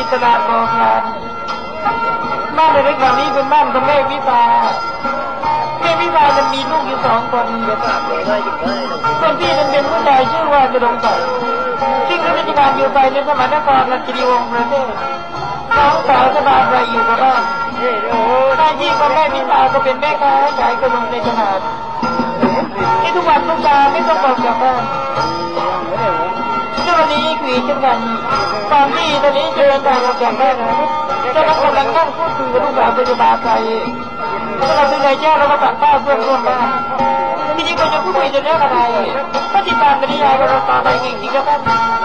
ตลาดบอกงานบ้านเล็กๆแบบนี้เป็นบ้านของแม่วิตาแม่วิตาจะมีลูกอยู่2 คนคนพี่นั้นเป็นผู้ชายชื่อว่าจะลงใส่ซึ่งราชการอยู่ไปในสมัยนครราชกิรีวงศ์ประเทศน้องสาวสบายใจอยู่กับบ้านหน้าที่ของแม่วิตาก็เป็นแม่ค้าขายขนมในตลาดที่ทุกวันทุกตาไม่ต้องออกจากบ้านวันนี้คุยกันกันตอนที่ตอนนี้เจอกันออกจากบ้านจะกำลังนั่งพูดคุยกับลูกสาวพยาบาลไทยแล้วเราเป็นนายแจ้งแล้วก็สั่งข้าวเพื่อนร่วมบ้านที่นี่ก็จะพูดคุยจะเรื่องอะไรก็ติดตามกันได้ยังเราต่อไปจริงๆครับ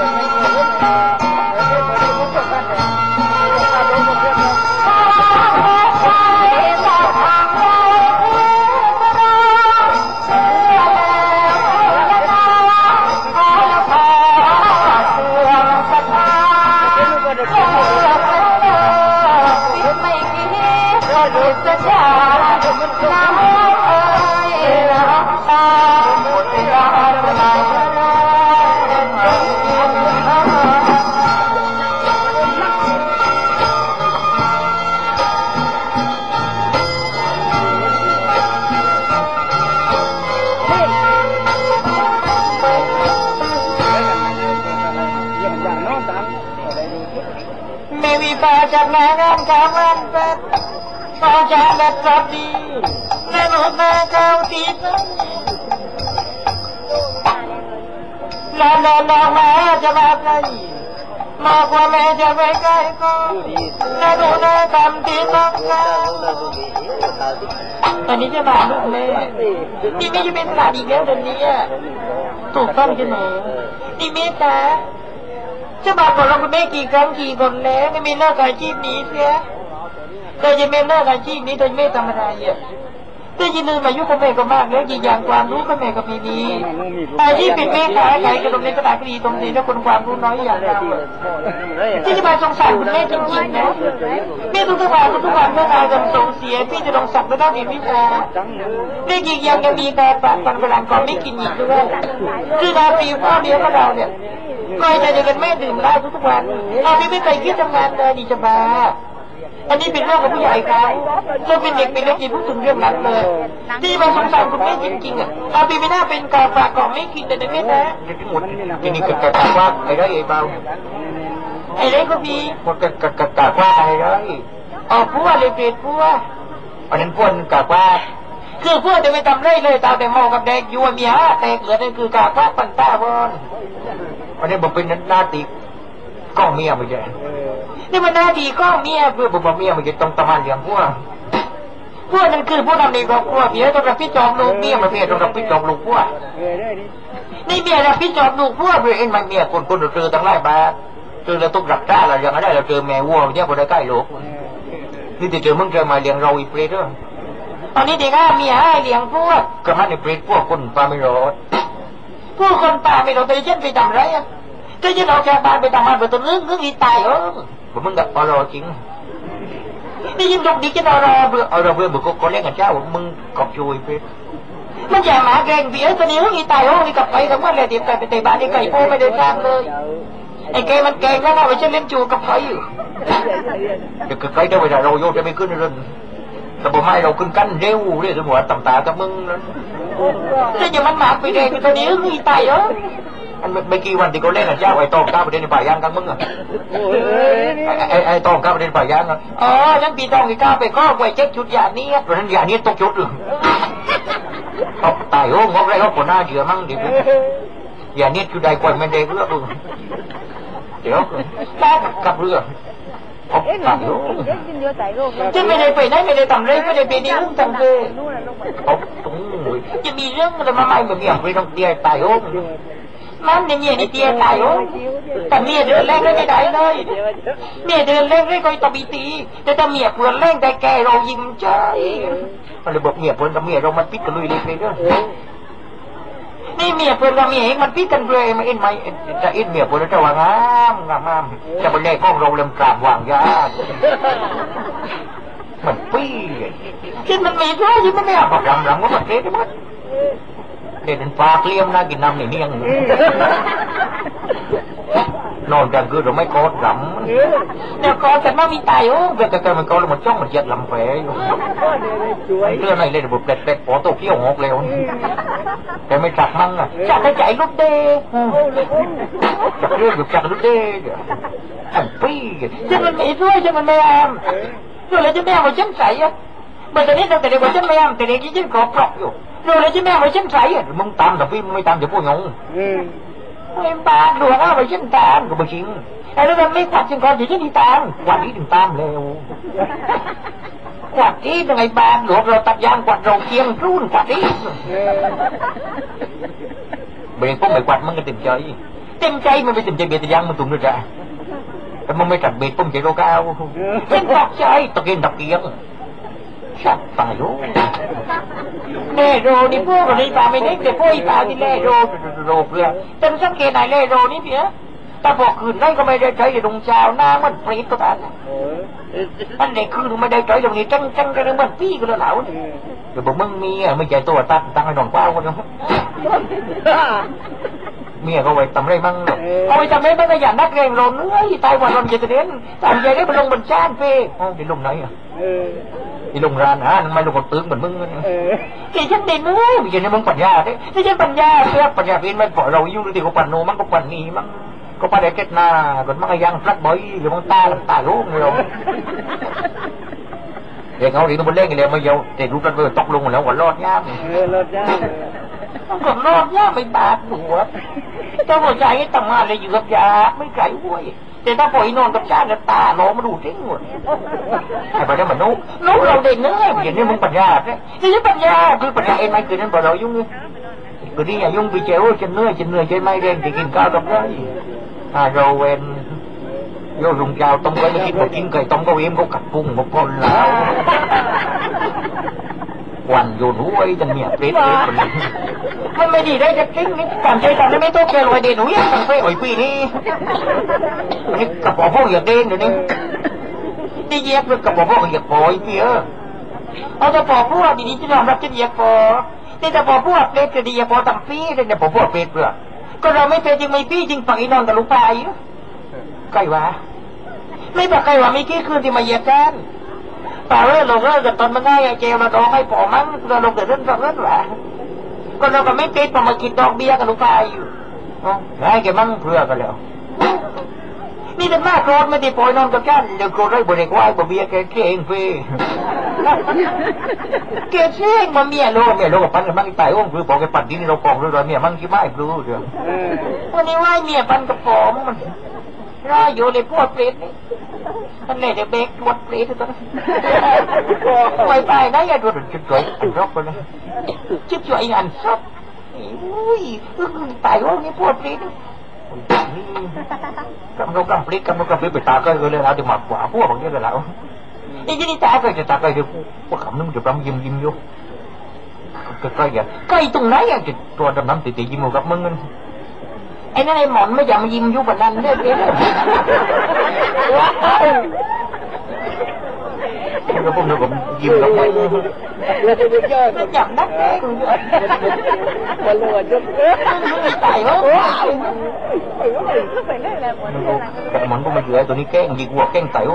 จากแม่น้ำข้าวมันเป็ดพอจะเด็ดสับดีแม่หนุ่มแม่ข้าวตีแล้วน้องแม่จะมาใกล้มากกว่าแม่จะไปใกล้ก็แม่หนุ่มแม่ทำตีน้องข้าวอันนี้จะมาลูกแม่นี่ไม่จะเป็นตลาดอีกแล้วเดี๋ยวนี้ถูกต้องใช่ไหมนี่แม่ตาจะบอกกับเราคุณแม่กี่ครั้งกี่คนแล้วไม่มีเลิกอาชีพนี้เสียเธอจะไม่เลิกอาชีพนี้เธอไม่ทำอะไรเธอจะลืมอายุของแม่ก็มากแล้วกี่อย่างความรู้ของแม่ก็ไม่มีอาชีพเป็นแม่ขายขนมในตลาดก็ดีตรงนี้ถ้าคนความรู้น้อยอย่างเราที่จะมาสงสารคุณแม่จริงๆนะแม่ทุกวันเมื่อเราจำส่งเสียพี่จะลงสักไม่ต้องมีวิชาแม่กี่อย่างยังมีแต่ปันกำลังก่อนไม่กินอีกด้วยคือเราปีพ่อเลี้ยงของเราเนี่ยคอยจะกันแม่ดื่มเหล้าทุกวันเอาไม่เคยคิดทำงานเลยดีจะมาอันนี้เป็นเรื่องของผู้ใหญ่เขาเราเป็นเด็กเป็นเล็กกินผู้ถึงเรื่องนั้นเลยที่มาสงสารคุณแม่จริงๆเอาปีไม่น่าเป็นกาฝากของไม่กินแต่ในแม่นะหมดทีนี้กะว่าไอ้ได้ไอ้เบาไอ้ได้ก็มีหมดกะว่าไอ้ได้อ๋อพัวเลยเปรตพัวอันนั้นพวนกะว่าคือพวกจะไปทำไรเลยตาแต่เมากับเด็กอยู่เมียแตกเหลือนั่นคือกาฝากปันตาบอลอันนี้บอกเป็นหน้าตีก้องเมียไม่ใช่นี่มันหน้าที่ก้องเมียเพื่อบอกเมียไม่ใช่ต้องตะมันเลี้ยงพวกนั่นคือพวกทำในครอบครัวเมียต้องรับผิดชอบลูกเมียมาเมียต้องรับผิดชอบลูกพวกนี่เมียรับผิดชอบลูกพวกเอ็นมันเมียคนเจอตั้งหลายบาทเจอแล้วต้องรับได้เราอย่างไรเราเจอแม่วัวเนี่ยพอได้ใกล้ลูกนี่จะเจอมึงเจอมาเลี้ยงเราอีเปรตด้วยตอนนี้เด็กเมียให้เลี้ยงพวกก็มันในเปรตพวกคนปลาไม่รอดพวกคนปลาไม่รอดแต่ฉันไปทำไรก็จะเราจากบ้านไปทำงานไปตัวนึงก็อีตายมึงกับอรอจริงนี่ยิ่งดกดีจะรอเบื่อก็เล่นกับเจ้ามึงกอบช่วยเพื่อมันอย่าหมาแกงเบี้ยตัวนี้ก็อีตายอีกับไปทั้งวันเลยเดี๋ยวไปเตะบ้านไอ้ไก่โป้ไม่ได้ทำเลยไอ้แกมันแกงแล้วเราไปเช่นเล่นจูกับไฟอยู่เดี๋ยวไก่เดี๋ยวเวลาเราโยนจะไม่ขึ้นเลยแต่บอกไม่เราขึ้นกันเร็วเรียกสมมติต่ำตากับมึงแล้วอย่ามันหมาไปแดงตัวนี้ก็อีตายอันไม่กี่วันที่เขาเล่นกับเจ้าไอ้ตองก้าวประเด็นในป่ายางกันมึงอ่ะไอ้ตองก้าวประเด็นป่ายางอ่ะอ๋อฉันปีตองที่ก้าวไปข้อไว้เช็คชุดยานี้เพราะฉะนั้นยานี้ตกชุดหรือตายโอ้งอกไรเขาคนหน้าเชื่อมั่งดิยานี้คือได้กว่าไม่ได้เรื่องเดี๋ยวกับเรื่องฉันไม่ได้ไปไหนไม่ได้ทำเลยไม่ได้ไปนี่ทำเลยจะมีเรื่องอะไรมาใหม่แบบนี้ไม่ต้องเตี้ยตายโอ้มันเนี่ยนี่เตี้ยตายแต่เมียเดินแรงไม่ได้เลยเมียเดินแรงไม่ค่อยตบีตีแต่ถ้าเมียเพื่อนแรงแต่แกเรายิ้มใจมันเลยบอกเมียเพื่อนกับเมียเรามันปิดกันลุยเลยเด้อนี่เมียเพื่อนกับเมียมันปิดกันเลยมันอินไหมจะอินเมียเพื่อนจะว่างามจะเป็นแรกของเราเริ่มกราบวางยามันปี้คิดมันมีด้วยยิ่งมันไม่เอารำว่ามันเทได้หมดเด็ดเป็นปลาเกลี้ยมน่ากินน้ำนี่ยังนอนกลางคืนเราไม่กอดรำเดี๋ยวกอดกันมามีตายโอ้เกิดมันกอดแล้วมันจ้องมันเจ็ดลำแผลอยู่เรื่องอะไรเลยบุบเด็ดปอโตเขี้ยวงอกเร็วแต่ไม่จับมั่งอ่ะจับกระจายลูกเด้จับเรื่องจับลูกเด้อันปี้จะมันไม่ช่วยจะมันไม่แอมrồi là chứ mẹ mà chân sảy á bây giờ đến đâu để mà chân mẹ thì để cái chân cọp cọp rồi là chứ mẹ mà chân sảy á mông tam là phim mấy tam thì phô nhung em ba đùa nó mà chân tam của bà chín ai nó đang lấy quạt chân con chỉ chứ đi tam quạt đi đừng tam leo quạt đi từ ngày ba luộc rồi tập giang quạt rầu kiêng run quạt đi bây có mày quạt mất cái tìm chơi mà bây tìm chơi biệt thì giang mình tụng được raมันไม่จัดเบ็ดปุ่มเจโรก้าวฉันบอกใจตะเกียงตะเกียงชัดตายรู้แล่โรนี่พวกเราในป่าไม่ได้แต่พวกอีป่าที่แล่โรเพื่อแต่สังเกตไหนแล่โรนี่เพี้ยแต่บอกคืนนั่นก็ไม่ได้ใช้ดงเช้าหน้ามันปรีดก็ตายอันไหนคืนไม่ได้ใช้ตรงนี้จังกันมันพี่ก็แล้วเหล่าเดี๋ยวบอกมึงมีอ่ะไม่ใจตัวตั้งให้นอนกว้าวคนเนาะเมียเขาไว้ทำไรมั่งเอาไปทำไรมั่งก็อย่างนักเรียนเราเนื้อตายวันวันจะเด่นตามใจได้ไปลงบนชานเฟ่ไปลงไหนอ่ะไปลงร้านอ่ะไม่ลงกับตึกเหมือนมึงที่ฉันเด่นเนื้ออย่างนี้มึงปัญญาได้ที่ฉันปัญญาเพื่อปัญญาเป็นมันปล่อยเรายุ่งที่เขาปั่นโนมันก็ปั่นนี่มันก็ปั่นได้แค่หน้าก่อนมันก็ยังฟลัดบ่อยหรือมันตาลูกเลยเด็กเขาดีต้องมาเล่นกันเลยมาเยาเด็กรู้กันเลยตกลงหมดแล้วหัวรอดย่ามรอดย่ามก็รอดย่ามไม่บาดหัวเจ้าหัวใจให้ทำงานเลยอยู่กับยาไม่ไกลห้วยแต่ถ้าปล่อยนอนกับชาติตาโนมาดูทิ้งหมดไอ้ปัญญาเหมือนนุ๊กเราเด่นเนื้ออย่างนี้มึงปัญญาใช่นี่ปัญญาคือปัญญาเอ็นไม่เกิดนั้นพอเรายุ่งคือที่อย่ายุ่งไปเจ้าจนเนื้อใจไม่เร่งจะกินข้าวกับไรเราเว้นโยลุงเจ้าต้มไก่ไม่กินกินไก่ต้มก็เอ็มก็กัดพุงก็คนแล้ววันโยนหัวไอ้จังเนี่ยเป็ดมันไม่ดีได้จะจริงนี่การใช้การไม่ต้องแค่ลอยเด่นหนูยังต้องไปอ่อยปีนี่นี่กระป๋องพวกเหยียบเด่นเดี๋ยวนี้ที่เหยียบกระป๋องพวกเหยียบปอยเพี้ยเอาแต่ปอพวกดีๆที่ยอมรับจะเหยียบปอนี่แต่ปอพวกเป็ดจะดีปอต่ำปีเลยเนี่ยปอพวกเป็ดเปล่าก็เราไม่เป็นจริงไม่พี่จริงฝังอีนอนกับลูกปลายใกล้วะไม่บอกใครว่ามีกี่คืนที่มาเหยียบกันป่าเรื่องเรากับตอนมันง่ายเจลเราดองให้ปอมั้งเราลงแต่เรื่องหวะก็เราก็ไม่เป็นพอมากินดอกเบี้ยกับลูกปลายอยู่ง่ายแกมั่งเพื่อกันแล้วนี่เป็นมากโกรธไม่ได้ปล่อยนอนกับกันเดี๋ยวโกรธได้บริกรบ่เบี้ยแกเองเฟ้แกเช่งมาเมียโลกับปันกับมั่งตายอ้วงคือบอกแกปัดดินเรากองด้วยเมียมั่งคิดไม่รู้เดี๋ยววันนี้ว่าเมียปันกับปอมมันรออยู่ในพวกเปรตนี่อันไหนเดี๋ยวเบกหมดเปรตตัวนั้นไปไปนะอย่าดูจุดจ่อยอันรอบไปเลยจุดจ่อยอันซับอุ้ยตายว่านี่พวกเปรตกำลังเปรตไปตาก็เลยเอาถึงหมักกว่าพวกบางทีเลยแล้วนี่ที่นี่ตาก็จะตาก็จะพวกขำนึงจะปั๊มยิ้มอยู่ก็อย่างใกล้ตรงไหนอ่ะจะตัวดำน้ำตียิ้มกับมึงกันไอ้นั่นไอ้หมอนไม่อยากมายิ้มยุบแบบนั้นเด้อเด้อก็ผมนึกว่ายิ้มกับมึงมันจับนักเองมันหลวดจุดไม่ตายเหรอแต่มันก็มาเยอะตัวนี้แกล้งดีกว่าแกล้งไต่โอ้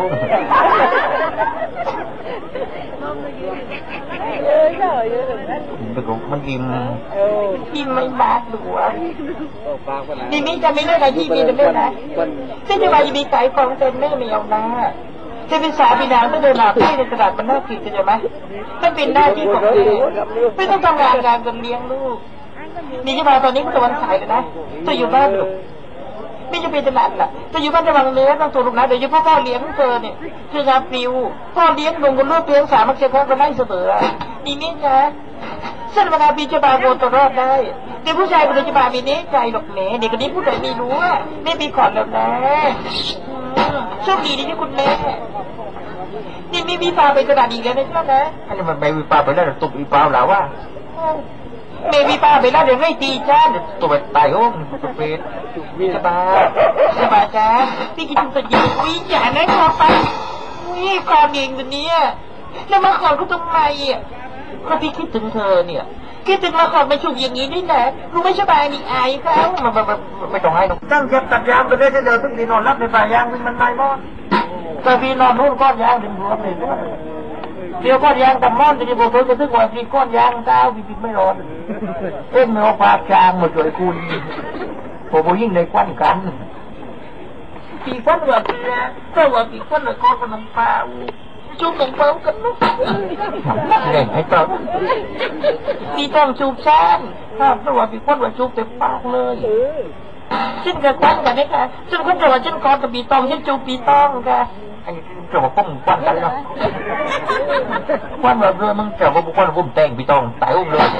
มันยิ้มไม่บาดดูอ่ะนี่มีจะไม่เล่นอะไรที่มีจะเล่นนะซึ่งจะมามีไก่ฟองเต็มไม่ไม่เอาหน้าจะเป็นสาบิดาไม่เดินหน้าที่ในตลาดมันน่าผิดใช่ไหมถ้าเป็นหน้าที่ของเราไม่ต้องทำงานการจนเลี้ยงลูกนี่จะมาตอนนี้ก็ตะวันฉายเลยนะจะอยู่บ้านหรือไม่จะเป็นตลาดล่ะจะอยู่บ้านระวังเนื้อต้องตัวลูกนะเดี๋ยวจะพ่อเลี้ยงเธอเนี่ยคืองานปลิวพ่อเลี้ยงลงบนลูกเลี้ยงสามัคคีพ่อก็ได้เสมอนี่นี่นะเส้นเวลาปีจะบาโกตัวรอดได้แต่ผู้ชายคนนี้จะบามีเน้ใจหรอกแหมเด็กคนนี้ผู้ใดไม่รู้อ่ะไม่มีก่อนแล้วนะโชคดีที่คุณแม่นี่ไม่มีปลาไปกระดาษอีกแล้วนะเจ้านะอันนี้มันไม่มีปลาไปแล้วตุกอีปลาแล้วว่าไม่มีปลาไปแล้วเดี๋ยวไม่ตีจ้าตัวตายโอ้มตัวเป็ดสบายจ้าพี่กินตัวยิงวิญญาณนั่นพอไปนี่ความเองตัวนี้แล้วมาขอเขาทำไมอ่ะก็พี่คิดถึงเธอเนี่ยคิดถึงละครไม่ชุบอย่างนี้นี่แหละกูไม่สบายนี่อายเขาไม่ต้องให้หรอกตั้งเก็บตัดยางไปได้เดี๋ยวถึงดีนอนรับในป่ายางมันไม่มอดแต่พี่นอนนู่นก้อนยางถึงหัวเลยเดี๋ยวก้อนยางแต่มอดจะบอกเธอจะซึ่งว่าพี่ก้อนยางเจ้าพี่ไม่ร้อนเอ็นไม่เอาปากจางมาช่วยคุณผมยิ่งในควันกันปีควันว่าพี่นะก็ว่าปีควันเลยก้อนกับน้ำปลาชุบหนมเปิ้ลกันนะเล่นให้ต่อพี่ต้องชุบช้างครับเพราะว่าปีควันว่าชุบเต็มปากเลยฉันกับควันกันนี่ค่ะฉันก็จะว่าฉันก้อนกับปีตองฉันชุบปีตองค่ะอันนี้จะมาป้องควันกันเนาะควันแบบเรือมึงจะมาบุกควันผมแต่งปีตองตายอุ้มเลย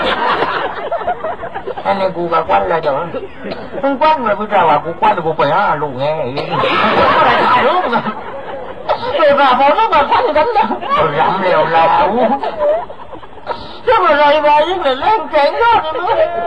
อันนี้กูกับควันอะไรเดี๋ยวมึงควันแบบมึงจะว่ากูควันกูไปหาลูกไงตายอุ้มเดี๋ยวมาบอกแล้วมาควันกันนะรำเร็วเราถ้าอะไรมายิ่งเลยเล่นแข่งยอดเลยมั้ย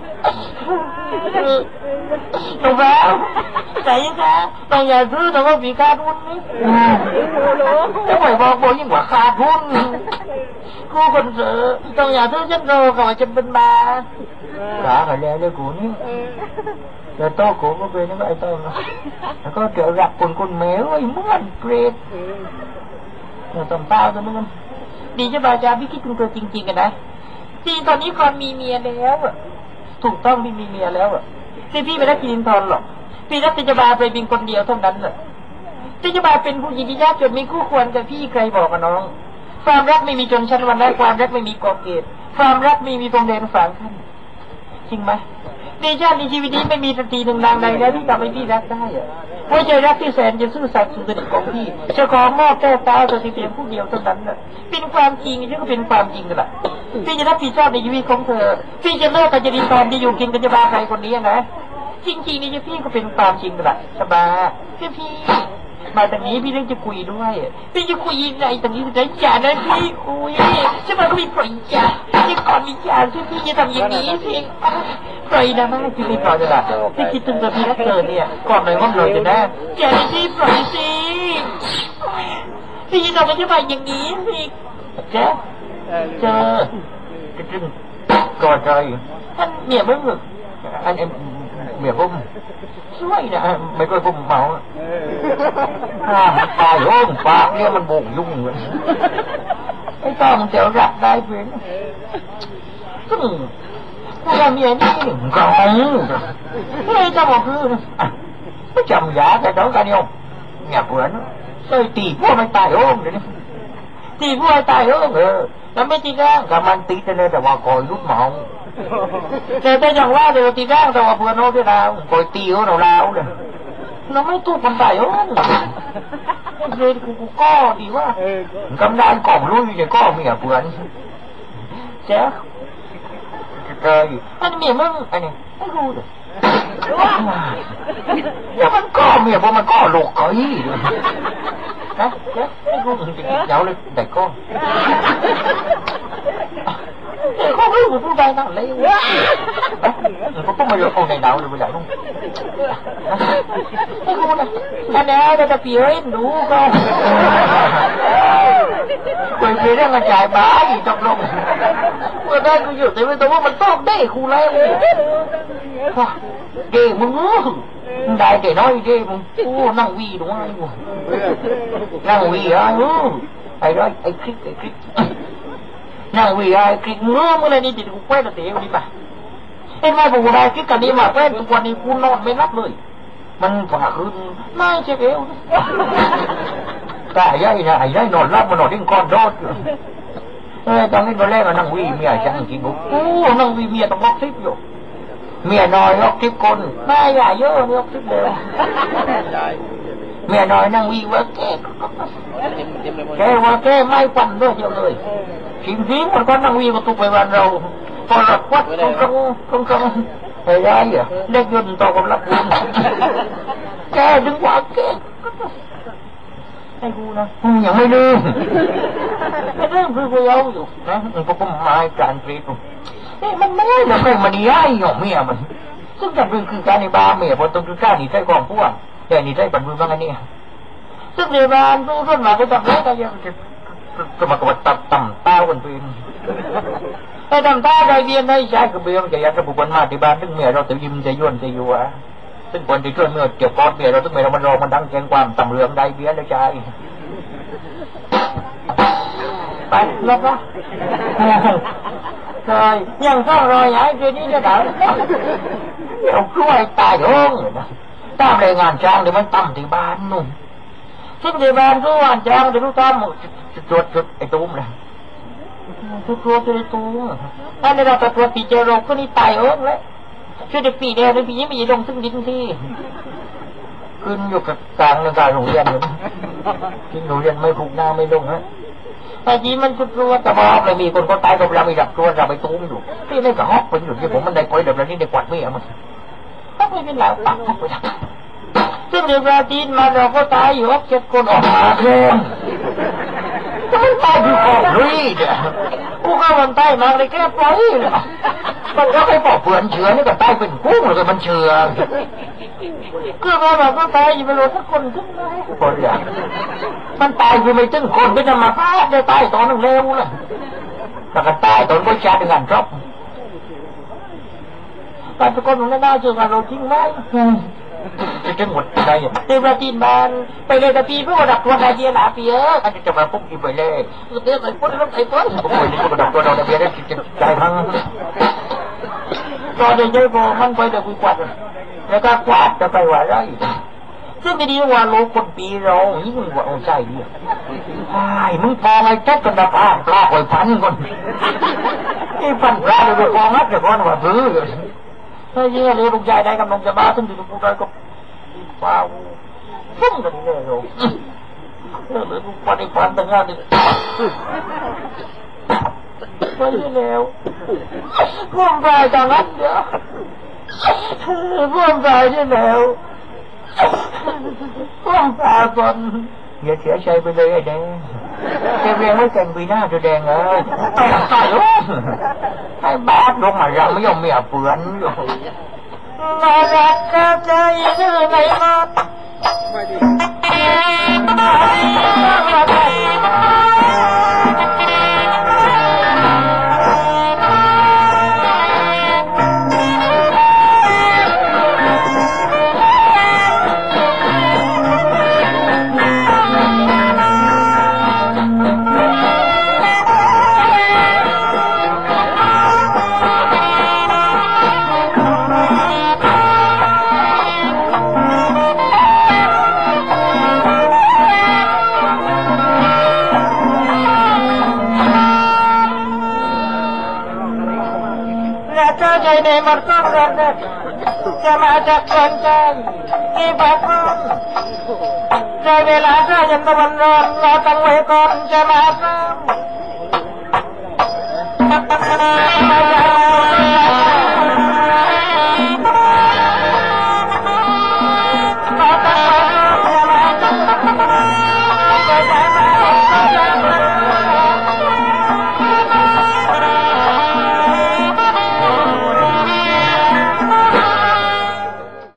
ถูกไหมใจค่ะต้องอย่าซื้อแต่ว่ามีขาดทุนนี่จะไม่บอกยิ่งกว่าขาดทุนกูคนเสือต้องอย่าซื้อฉันโตก่อนจะเป็นบาขาอะไรเลยกูนี่แต่โตกูก็เป็นนี่ไอ้โตนะแล้วก็เกี่ยวกับคนแมวไอ้ม้วนเกรดเนี่ยตำเต้าตัวนึงดีจะบาจาพี่คิดถึงตัวจริงๆกันนะที่ตอนนี้ก่อนมีเมียแล้วถูกต้องพี่มีเมียแล้วที่พี่ไม่ได้กินทอนหรอกพี่รักติจบาไปเป็นคนเดียวเท่านั้นแหละติจบาเป็นผู้หญิงที่ยากจนมีคู่ควรกับพี่ใครบอกกับน้องความรักไม่มีจนชั้นวันและความรักไม่มีกอเกตความรักไม่มีพรมแดนฝังขั้นจริงไหมในชาติในชีวิตนี้ไม่มีสตรีหนึ่งนางใดแล้วที่ทำให้พี่รักได้เพราะใจรักที่แสนจะซื่อสัตย์สุจริตของพี่จะขอมอบแก้วตาต่อที่เพียงผู้เดียวเท่านั้นน่ะเป็นความจริงนี่ก็เป็นความจริงกันแหละพี่จะรับผิดชอบในชีวิตของเธอพี่จะเลิกกับจริตตอนที่อยู่กินกันจะบ้าใครคนนี้นะจริงๆนี่พี่ก็เป็นความจริงกันแหละสบายพี่มาตรงนี้พี่เรื่องจะคุยด้วยพี่จะคุยในตรงนี้จะจ่านะพี่คุยใช่ไหมก็มีปล่อยจ่าที่ก่อนมีจ่าที่พี่จะทำอย่างนี้สิปล่อยนะไม่พี่ไม่ปล่อยเลยล่ะพี่คิดถึงตัวพี่รักเธอเนี่ยก่อนหน่อยว่าเราจะได้จ่าที่ปล่อยสิพี่จะทำมันจะไปอย่างนี้สิเจ๊เจอจึงก่อนใจท่านเมียมึงอันเอ็มเมียผมช่วยนะไม่เคยผมเมาตายโอ้มปากเนี่ยมันบ่งยุ่งเลยไอ้ต้องเจ้ารักได้เพื่อนซึ่งพวกเราเมียนี่ก็ไม่จะบอกคือไม่จำยาแต่đâuกันnhau nhà vườn ơi tỷ vua mày tài ôm đấy tỷ vua tài ôm nó mới tỷ ra cả man tí cho nên là vào còi lúc mỏng แต่แต่อย่างว่าเดี๋ยวตีร่างแต่ว่าเพื่อนโน้ตดาวคอยตีเขาเราลาวเลยเราไม่ตู้คนตายเขาเลยกูก็ดีว่ากำนันกล่องลุยเนี่ยก็มีเพื่อนเจ๊เจออันนี้เมียมึงอันนี้ไม่รู้เลยแล้วมันก็เมียเพราะมันก็หลอกเขาอีนะเจ๊ไม่รู้เดี๋ยวเลยแต่ก็ không biết một cái nào lấy có mấy đứa con này nào rồi bây giờ không anh ơi đây là phía đủ không bởi vì đây là chạy bá gì trong lòng bữa nay tôi hiểu tới với tôi mà tốt đấy khu leo ghê mừng đại để nói ghê mừng năng vi đúng không năng vi á ai đó ai click năng vì ai cái ngứa mới lên đi thì cũng quét được tiền đi bà em mai vụ này cái cả đi mà quét tụi con đi phun non mới lắp rồi mình phải hơn mai chơi kéo tại dây này dây nổi lắp mà nổi đến con đốt trong cái đó lên là năng vì mẹ chẳng chỉ bụng năng vì mẹ tao bóc xếp rồi mẹ nói bóc xếp con mai gà dơ bóc xếp đều mẹ nói năng vì quá kê mai quần thôi nhiều người kiếm phím một con năng vi của tụi bay bàn đầu còn là quát không thầy ra vậy để dùn tao còn lắp luôn kê đừng quá kê ไอ้กูนะยังไม่ลืมไอ้เรื่องคือกูเอาอยู่นะมันก็มาการเปลี่ยนมันไม่ได้แล้วใครมันนี่ไอ้หยองเมียมันซึ่งจำเป็นคือการในบ้าเมียพอต้องคือการหนีใจกองพวกแต่หนีใจปันมือบ้างไงเนี่ยซึ่งในบ้านกูขึ้นมาก็จำได้ก็ยังก็มากับต่ำเต้ากันเป็นไอ้ทำท่าใจเบียนให้ใช้กระเบียงจะยัดระบุบนมาที่บ้านซึ่งเมียเราจะยิ้มจะย้วนจะยัวซึ่งคนที่ช่วยเมื่อเกี่ยวกับเมียเราซึ่งเมียเรามันรอมันดังแจ้งความตำเรืองได้เบี้ยเลยใจไปลบละใช่ยังต้องรอยหายคืนนี้จะได้เดี๋ยวกล้วยตายโองตามรายงานจ้างเดี๋ยวมันตั้มที่บ้านนุ่มซึ่งที่บ้านก็งานจ้างเดี๋ยวต้องตามจุดไอ้ตุ้มเลยตัวไอ้ตุ้มถ้าในเราตัวปีเจโรก็นี่ตายโองเลยช่วยเด็กปีเดียวเด็กปีนี้ไม่ลงซึ่งดินที่ขึ้นอยู่กับกลางในการโรงเรียนอยู่ที่โรงเรียนไม่ผูกหน้าไม่ลงฮะแต่จีมันชุดรัวแต่พอเลยมีคนก็ตายกับเราไม่ดับตัวเราไปตุ้มอยู่ที่นี่ก็ฮอกเป็นอยู่ที่ผมมันได้คอยเดี๋ยวนี้ได้กวาดไม่เอามันต้องไม่เป็นแล้วตักฮอกไปดับซึ่งเดี๋ยวเราจีนมาเราก็ตายอยู่ฮอกเจ็ดคนออกมาเองมันตายอยู่กองลุยเด้อกูก็มันตายมาเลยแค่ปล่อยมันก็ให้ปอกเปลือนเชื้อนี่ก็ตายเป็นกุ้งเลยมันเชื้อคือมาแบบก็ตายอยู่ไม่รู้สักคนขึ้นไหมคนอย่างมันตายอยู่ไม่ถึงคนก็จะมาพาได้ตายตอนนึงเร็วเลยแต่ก็ตายตอนก็ชาด้วยกันครับแต่ทุกคนมันไม่ได้เชื่อว่าเราทิ้งไว้จะหมดใจเดี๋ยวจีนบ้านไปเลยตะปีเพื่อดับตัวนาเดียหลาเปียอันนี้จะมาปุ๊บกินไปเลยเดี๋ยวไปปุ๊บแล้วไปปุ๊บผมไปนี่ก็ดับตัวนาเดียได้จิตใจพังตอนเด็กๆพอมันไปเดี๋ยวคุยกวาดแล้วก็กวาดจะไปว่าไรซึ่งไม่ดีว่าโลคนปีเรายิ่งกว่าเอาใจดีไอ้มึงพอไอ้แจ๊กกันดับปลาหอยพันก่อนไอ้พันปลาเดี๋ยวพองัดเดี๋ยวก่อนว่าบื้อถ้าเยอะเลยลูกชายได้กำลังจะมาซึ่งถึงกูได้ก็ว้าวฟุ้งกันเลยโยเลยลูกพันไอ้พันตั้งงานเลยไปแล้วร่วมใจตอนนั้นเดี๋ยวร่วมใจได้แล้วร่วมใจก่อนอย่าเสียใจไปเลยไอ้แดงแกเรียนไม่เก่งปีหน้าจะแดงเลยต้องใส่ลูกให้บาดลงมารำไม่ยอมเมียเปื่อนอยู่น่ารักก็ใจชื่อไหนมาในมันก็เรื่องนั้นจะมาจากคนใจที่บ้านใจเวลาจะยันตะวันร้อนเราต้องไว้ก่อนจะมาซ้ำ